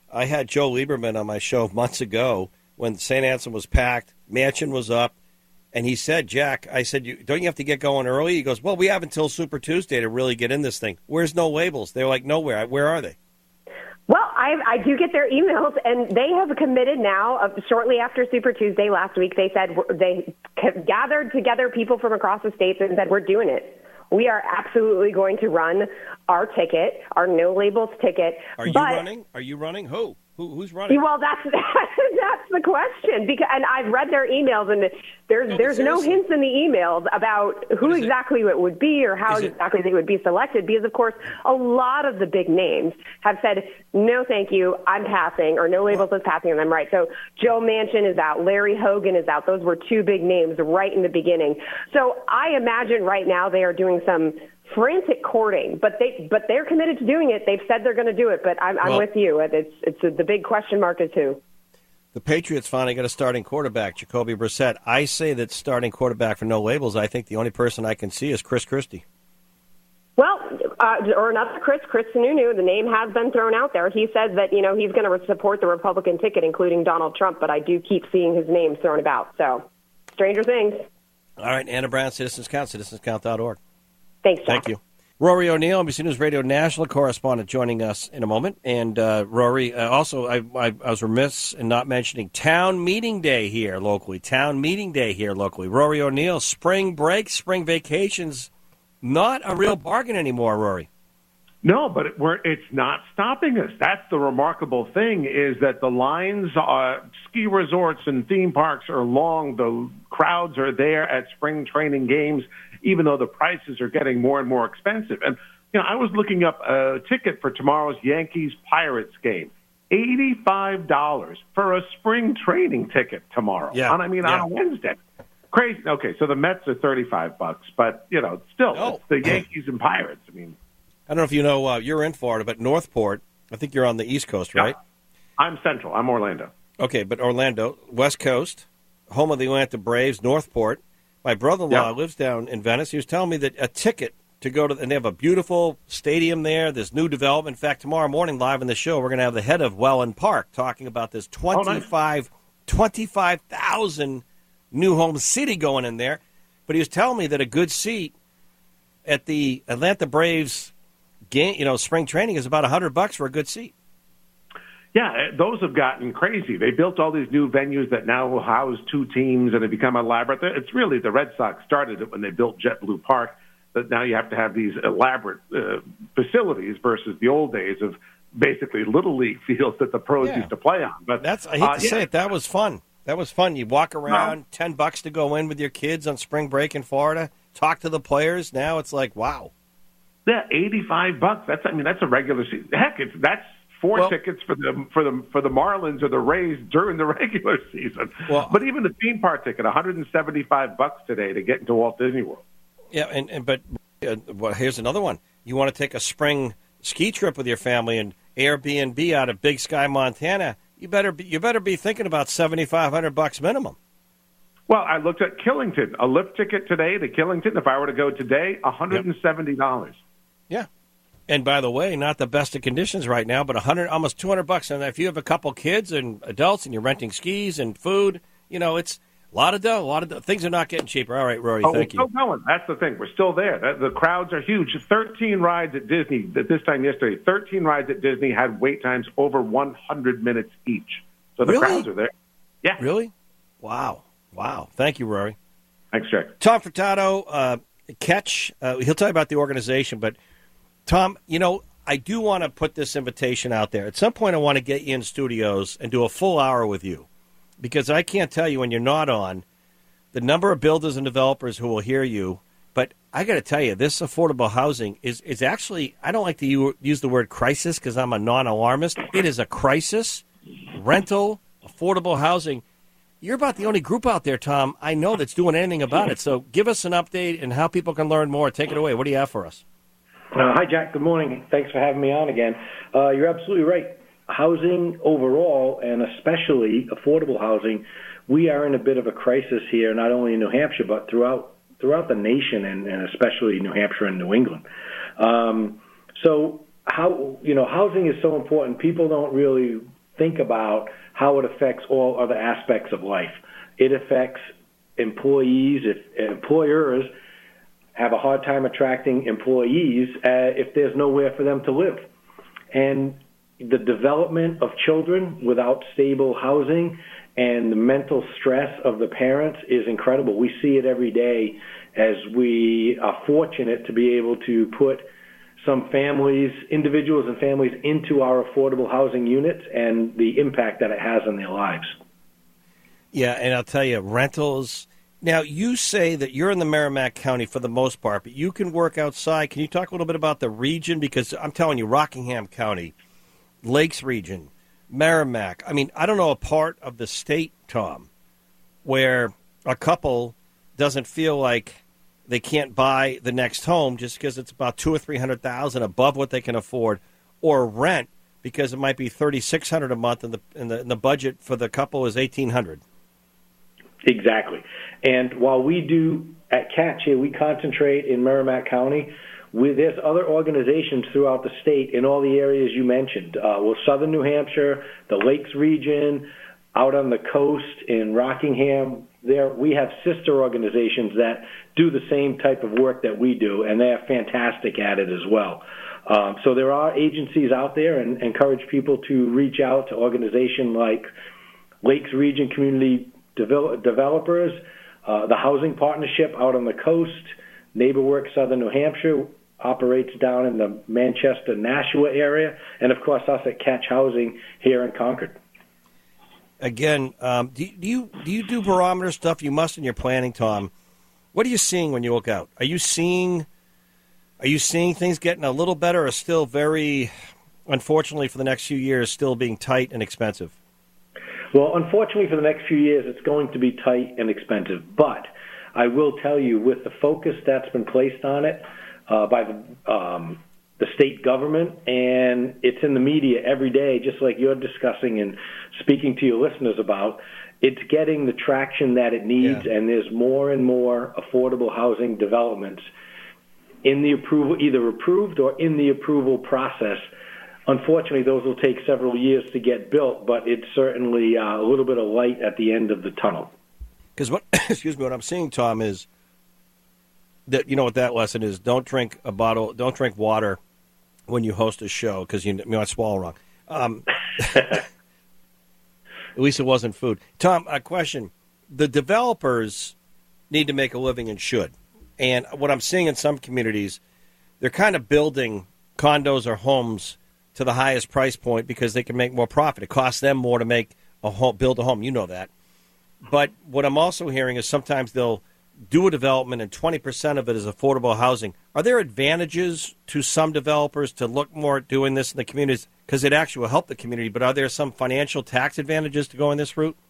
I had Joe Lieberman on my show months ago when Saint Anselm was packed, Mansion was up, and he said, Jack, I said, you, don't you have to get going early? He goes, well, we have until Super Tuesday to really get in this thing. Where's No Labels? They're like, nowhere. Where are they? Well, I, I do get their emails, and they have committed now. Uh, shortly after Super Tuesday last week, they said they gathered together people from across the states and said, we're doing it. We are absolutely going to run our ticket, our No Labels ticket. Are you but, running? Are you running? Who? Who? Who's running? Well, that's that's the question. Because, and I've read their emails, and there's no, there's no hints in the emails about who exactly it? it would be or how Is exactly it... they would be selected. Because, of course, a lot of the big names have said, no, thank you, I'm passing, or No Labels is passing, and I'm right. So Joe Manchin is out. Larry Hogan is out. Those were two big names right in the beginning. So I imagine right now they are doing some frantic courting, but they but they're committed to doing it. They've said they're going to do it, but I'm, I'm well, with you. It's it's a, the big question mark is who. The Patriots finally got a starting quarterback, Jacoby Brissett. I say that starting quarterback for No Labels. I think the only person I can see is Chris Christie. Well, uh, or another Chris, Chris Sununu. The name has been thrown out there. He says that you know he's going to support the Republican ticket, including Donald Trump. But I do keep seeing his name thrown about. So, stranger things. All right, Anna Brown, Citizens Count, citizens count dot org. Thanks, Jack. Thank you. Rory O'Neill, N B C News Radio national correspondent, joining us in a moment. And uh, Rory, uh, also, I, I, I was remiss in not mentioning Town Meeting Day here locally. Town Meeting Day here locally. Rory O'Neill, spring break, spring vacations, not a real bargain anymore, Rory. No, but it, we're, it's not stopping us. That's the remarkable thing, is that the lines, uh, ski resorts and theme parks are long. The crowds are there at spring training games, even though the prices are getting more and more expensive. And, you know, I was looking up a ticket for tomorrow's Yankees-Pirates game. eighty-five dollars for a spring training ticket tomorrow. Yeah. And I mean, yeah. on a Wednesday. Crazy. Okay, so the Mets are thirty-five bucks, but, you know, still, no. It's the Yankees and Pirates. I mean, I don't know if you know, uh, you're in Florida, but Northport, I think you're on the East Coast, right? Yeah. I'm Central. I'm Orlando. Okay, but Orlando, West Coast, home of the Atlanta Braves, Northport. My brother-in-law Yep. lives down in Venice. He was telling me that a ticket to go to, and they have a beautiful stadium there. There's new development. In fact, tomorrow morning, live in the show, we're going to have the head of Welland Park talking about this twenty-five, oh, nice. twenty-five thousand new home city going in there. But he was telling me that a good seat at the Atlanta Braves game, you know, spring training is about one hundred bucks for a good seat. Yeah, those have gotten crazy. They built all these new venues that now house two teams, and they become a labyrinth. It's really the Red Sox started it when they built JetBlue Park, that now you have to have these elaborate uh, facilities versus the old days of basically Little League fields that the pros Yeah. used to play on. But That's I hate uh, to yeah. say it, that was fun. That was fun. You walk around, no. ten bucks to go in with your kids on spring break in Florida, talk to the players. Now it's like, wow. Yeah, eighty-five bucks. That's I mean, that's a regular season. Heck, it's that's four well, tickets for the for the for the Marlins or the Rays during the regular season. Well, but even the theme park ticket, one hundred seventy-five bucks today to get into Walt Disney World. Yeah, and, and but uh, well, here's another one. You want to take a spring ski trip with your family and Airbnb out of Big Sky, Montana? You better be, you better be thinking about seventy-five hundred bucks minimum. Well, I looked at Killington. A lift ticket today to Killington, if I were to go today, one hundred seventy dollars. Yep. Yeah. And by the way, not the best of conditions right now, but one hundred, almost two hundred bucks. And if you have a couple kids and adults and you're renting skis and food, you know, it's a lot of dough. A lot of dough. Things are not getting cheaper. All right, Rory, oh, thank we're you. Still going. That's the thing. We're still there. The crowds are huge. thirteen rides at Disney at this time yesterday. thirteen rides at Disney had wait times over one hundred minutes each. So the really? crowds are there. Yeah. Really? Wow. Wow. Thank you, Rory. Thanks, Jack. Tom Furtado, uh, Catch, uh, he'll tell you about the organization, but Tom, you know, I do want to put this invitation out there. At some point, I want to get you in studios and do a full hour with you, because I can't tell you when you're not on the number of builders and developers who will hear you. But I got to tell you, this affordable housing is, is actually, I don't like to u- use the word crisis because I'm a non-alarmist. It is a crisis. Rental, affordable housing. You're about the only group out there, Tom, I know that's doing anything about it. So give us an update and how people can learn more. Take it away. What do you have for us? Uh, hi, Jack. Good morning. Thanks for having me on again. Uh, you're absolutely right. Housing overall, and especially affordable housing, we are in a bit of a crisis here, not only in New Hampshire, but throughout throughout the nation, and, and especially New Hampshire and New England. Um, so, how you know, housing is so important. People don't really think about how it affects all other aspects of life. It affects employees. If employers have a hard time attracting employees uh, if there's nowhere for them to live. And the development of children without stable housing and the mental stress of the parents is incredible. We see it every day as we are fortunate to be able to put some families, individuals and families, into our affordable housing units and the impact that it has on their lives. Yeah, and I'll tell you, rentals. Now, you say that you're in the Merrimack County for the most part, but you can work outside. Can you talk a little bit about the region? Because I'm telling you, Rockingham County, Lakes region, Merrimack. I mean, I don't know a part of the state, Tom, where a couple doesn't feel like they can't buy the next home just because it's about two or three hundred thousand above what they can afford, or rent because it might be thirty six hundred a month, and the and the, and the budget for the couple is eighteen hundred. Exactly. And while we do at Catch here, we concentrate in Merrimack County. We, there's other organizations throughout the state in all the areas you mentioned. Uh, well, southern New Hampshire, the Lakes region, out on the coast in Rockingham. There, we have sister organizations that do the same type of work that we do, and they're fantastic at it as well. Um, so there are agencies out there, and encourage people to reach out to organizations like Lakes Region Community Devel- Developers, uh, the Housing Partnership out on the coast, NeighborWorks Southern New Hampshire operates down in the Manchester, Nashua area, and of course us at Catch Housing here in Concord. Again, um, do, do you do you do barometer stuff? You must in your planning, Tom. What are you seeing when you look out? Are you seeing are you seeing things getting a little better, or still very, unfortunately, for the next few years, still being tight and expensive? Well, unfortunately, for the next few years, it's going to be tight and expensive. But I will tell you, with the focus that's been placed on it uh, by the um, the state government, and it's in the media every day, just like you're discussing and speaking to your listeners about, it's getting the traction that it needs, yeah. And there's more and more affordable housing developments in the approval, either approved or in the approval process. Unfortunately, those will take several years to get built, but it's certainly uh, a little bit of light at the end of the tunnel. Because what, excuse me, what I'm seeing, Tom, is that, you know what that lesson is: don't drink a bottle, don't drink water when you host a show, because you, you might swallow wrong. Um, at least it wasn't food. Tom, a question: the developers need to make a living and should, and what I'm seeing in some communities, they're kind of building condos or homes to the highest price point because they can make more profit. It costs them more to make a home, build a home. You know that. But what I'm also hearing is sometimes they'll do a development and twenty percent of it is affordable housing. Are there advantages to some developers to look more at doing this in the communities? Because it actually will help the community, but are there some financial tax advantages to going this route?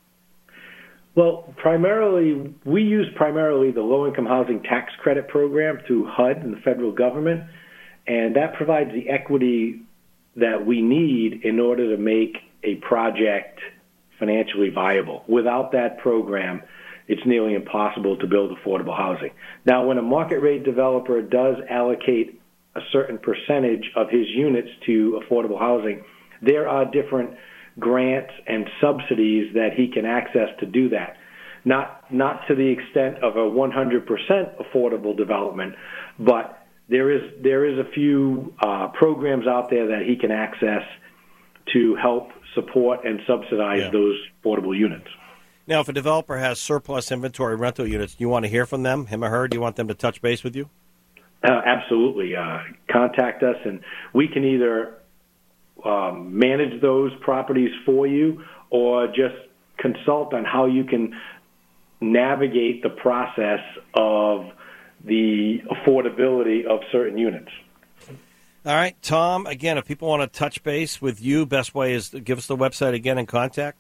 Well, primarily, we use primarily the low-income housing tax credit program through H U D and the federal government, and that provides the equity that we need in order to make a project financially viable. Without that program, it's nearly impossible to build affordable housing. Now, when a market rate developer does allocate a certain percentage of his units to affordable housing, there are different grants and subsidies that he can access to do that. Not not to the extent of a one hundred percent affordable development, but there is there is a few uh, programs out there that he can access to help support and subsidize yeah. those affordable units. Now, if a developer has surplus inventory rental units, do you want to hear from them, him or her? Do you want them to touch base with you? Uh, absolutely. Uh, contact us, and we can either um, manage those properties for you or just consult on how you can navigate the process of the affordability of certain units. All right, Tom, again, if people want to touch base with you, best way is to give us the website again and contact.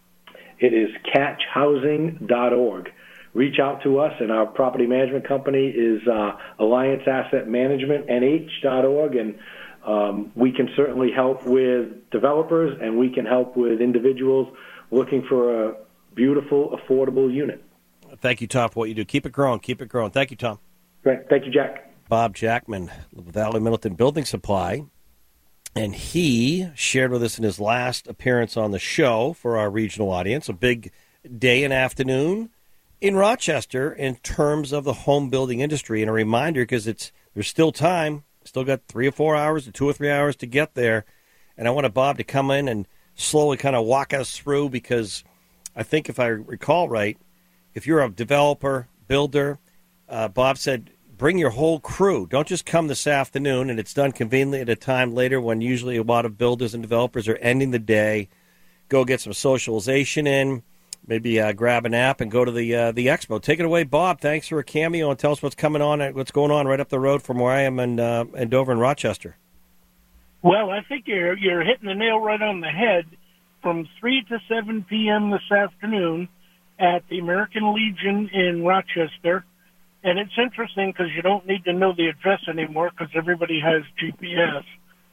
It is catch housing dot org. Reach out to us, and our property management company is uh, Alliance Asset Management, N H dot org, and um, we can certainly help with developers, and we can help with individuals looking for a beautiful, affordable unit. Thank you, Tom, for what you do. Keep it growing. Keep it growing. Thank you, Tom. Great. Thank you, Jack. Bob Jackman, Valley Middleton Building Supply. And he shared with us in his last appearance on the show for our regional audience a big day and afternoon in Rochester in terms of the home building industry. And a reminder, because it's there's still time, still got three or four hours or two or three hours to get there. And I wanted Bob to come in and slowly kind of walk us through, because I think if I recall right, if you're a developer, builder, uh, Bob said, bring your whole crew. Don't just come this afternoon, and it's done conveniently at a time later when usually a lot of builders and developers are ending the day. Go get some socialization in, maybe uh, grab a nap and go to the uh, the expo. Take it away, Bob. Thanks for a cameo, and tell us what's coming on, what's going on right up the road from where I am in, uh, in Dover and Rochester. Well, I think you're you're hitting the nail right on the head. From three to seven p.m. this afternoon at the American Legion in Rochester. And it's interesting because you don't need to know the address anymore because everybody has G P S.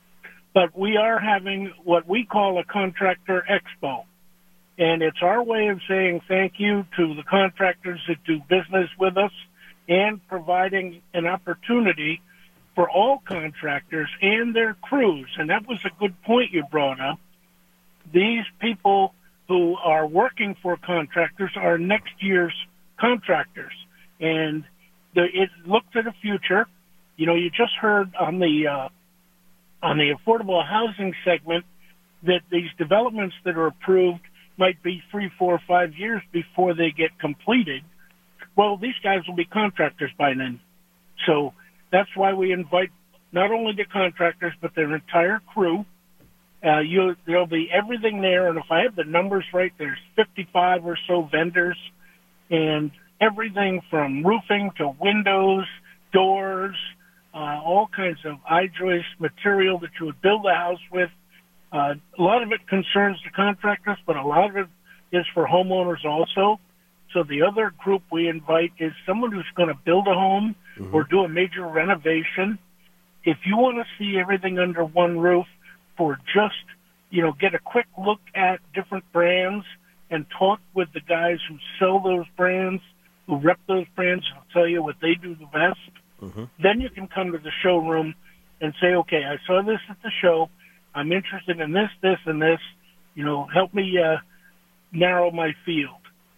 But we are having what we call a contractor expo. And it's our way of saying thank you to the contractors that do business with us and providing an opportunity for all contractors and their crews. And that was a good point you brought up. These people who are working for contractors are next year's contractors. And the, it looks to the future. You know, you just heard on the uh, on the affordable housing segment that these developments that are approved might be three, four, five years before they get completed. Well, these guys will be contractors by then. So that's why we invite not only the contractors, but their entire crew. Uh, you, there'll be everything there, and if I have the numbers right, there's fifty-five or so vendors, and everything from roofing to windows, doors, uh, all kinds of I-joist material that you would build a house with. Uh, a lot of it concerns the contractors, but a lot of it is for homeowners also. So the other group we invite is someone who's going to build a home mm-hmm. or do a major renovation. If you want to see everything under one roof for just, you know, get a quick look at different brands and talk with the guys who sell those brands, who rep those brands, and tell you what they do the best, mm-hmm. then you can come to the showroom and say, okay, I saw this at the show. I'm interested in this, this, and this. You know, help me uh, narrow my field.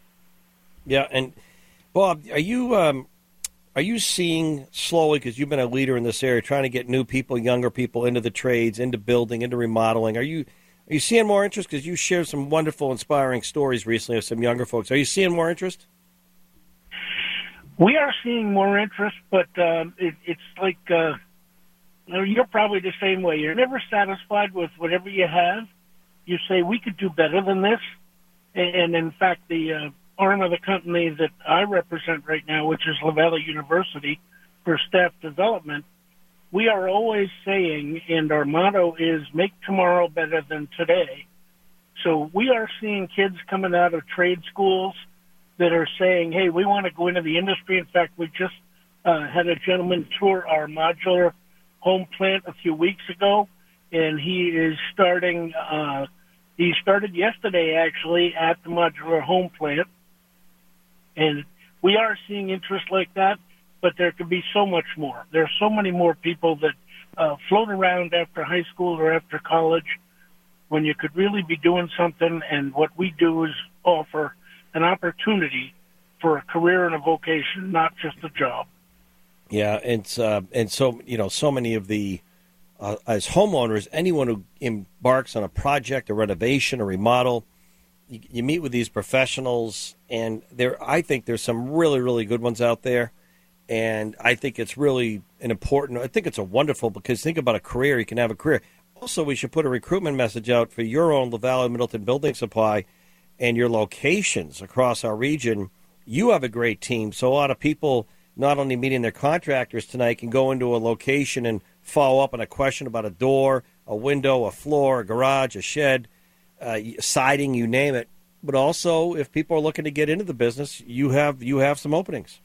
Yeah, and Bob, are you um, are you seeing slowly, because you've been a leader in this area, trying to get new people, younger people into the trades, into building, into remodeling? Are you are you seeing more interest? Because you shared some wonderful, inspiring stories recently of some younger folks. Are you seeing more interest? We are seeing more interest, but um, it, it's like uh, you're probably the same way. You're never satisfied with whatever you have. You say, we could do better than this. And, in fact, the uh, arm of the company that I represent right now, which is La Valley University for staff development, we are always saying, and our motto is, make tomorrow better than today. So we are seeing kids coming out of trade schools that are saying, hey, we want to go into the industry. In fact, we just uh, had a gentleman tour our modular home plant a few weeks ago, and he is starting, uh, he started yesterday, actually, at the modular home plant. And we are seeing interest like that, but there could be so much more. There are so many more people that uh, float around after high school or after college when you could really be doing something, and what we do is offer an opportunity for a career and a vocation, not just a job. Yeah, and uh, and so you know, so many of the uh, as homeowners, anyone who embarks on a project, a renovation, a remodel, you, you meet with these professionals, and there, I think there's some really, really good ones out there, and I think it's really an important. I think it's a wonderful, because think about a career, you can have a career. Also, we should put a recruitment message out for your own La Valley Middleton Building Supply and your locations across our region. You have a great team, so a lot of people not only meeting their contractors tonight can go into a location and follow up on a question about a door, a window, a floor, a garage, a shed, uh, siding, you name it. But also, if people are looking to get into the business, you have you have some openings.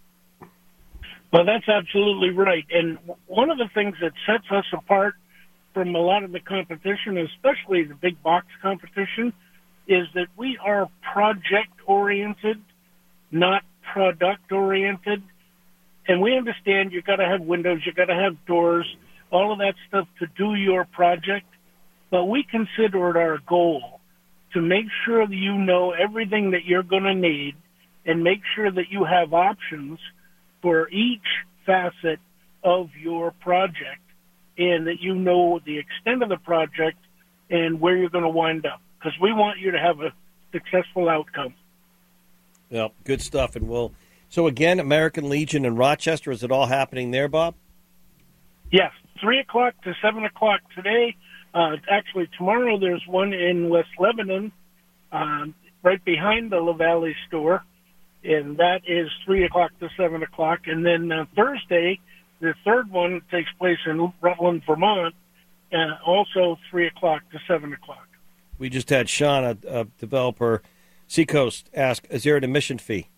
Well, that's absolutely right. And one of the things that sets us apart from a lot of the competition, especially the big box competition, is that we are project-oriented, not product-oriented. And we understand you've got to have windows, you've got to have doors, all of that stuff to do your project. But we consider it our goal to make sure that you know everything that you're going to need and make sure that you have options for each facet of your project and that you know the extent of the project and where you're going to wind up. Because we want you to have a successful outcome. Yeah, good stuff. And we'll so again, American Legion in Rochester, is it all happening there, Bob? Yes, three o'clock to seven o'clock today. Uh, actually, tomorrow there's one in West Lebanon, um, right behind the La Valley store, and that is three o'clock to seven o'clock. And then uh, Thursday, the third one takes place in Rutland, Vermont, uh, also three o'clock to seven o'clock. We just had Sean, a, a developer, Seacoast, ask, is there an admission fee?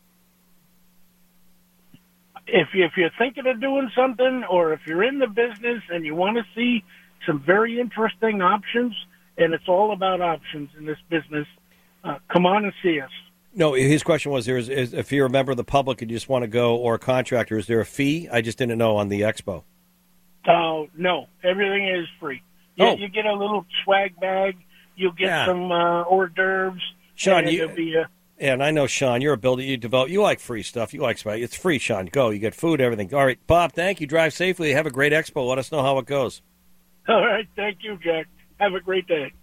If, you, if you're thinking of doing something or if you're in the business and you want to see some very interesting options, and it's all about options in this business, uh, come on and see us. No, his question was, there is, is, if you're a member of the public and you just want to go, or a contractor, is there a fee? I just didn't know on the expo. Oh, uh, no. Everything is free. You, oh. you get a little swag bag. You'll get yeah. some uh, hors d'oeuvres. Sean, and you... Be a, And I know, Sean, you're a builder. You develop. You like free stuff. You like spice. It's free, Sean. Go. You get food, everything. All right, Bob, thank you. Drive safely. Have a great expo. Let us know how it goes. All right. Thank you, Jack. Have a great day.